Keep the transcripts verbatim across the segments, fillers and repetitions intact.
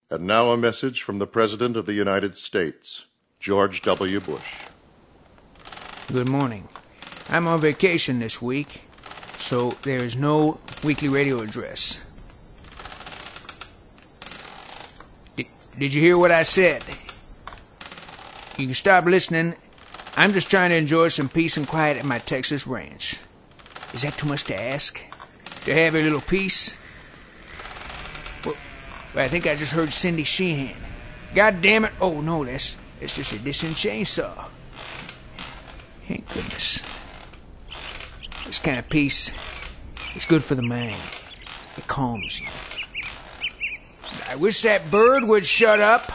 And now a message from the President of the United States, George W. Bush. Good morning. I'm on vacation this week, so there is no weekly radio address. Did, did you hear what I said? You can stop listening. I'm just trying to enjoy some peace and quiet at my Texas ranch. Is that too much to ask? To have a little peace? Well, I think I just heard Cindy Sheehan. God damn it. Oh, no, that's, that's just a distant chainsaw. Thank goodness. This kind of peace is good for the mind. It calms you. I wish that bird would shut up.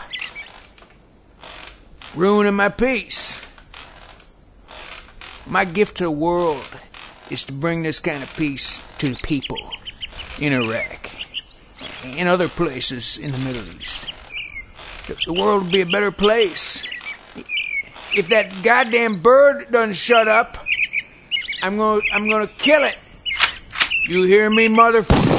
Ruining my peace. My gift to the world is to bring this kind of peace to the people in Iraq and other places in the Middle East. The world would be a better place. If that goddamn bird doesn't shut up, I'm gonna, I'm gonna kill it. You hear me, motherfucker?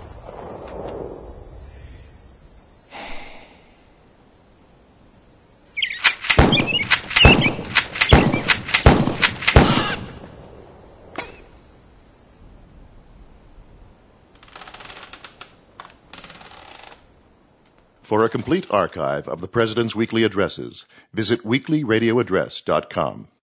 For a complete archive of the President's weekly addresses, visit weekly radio address dot com.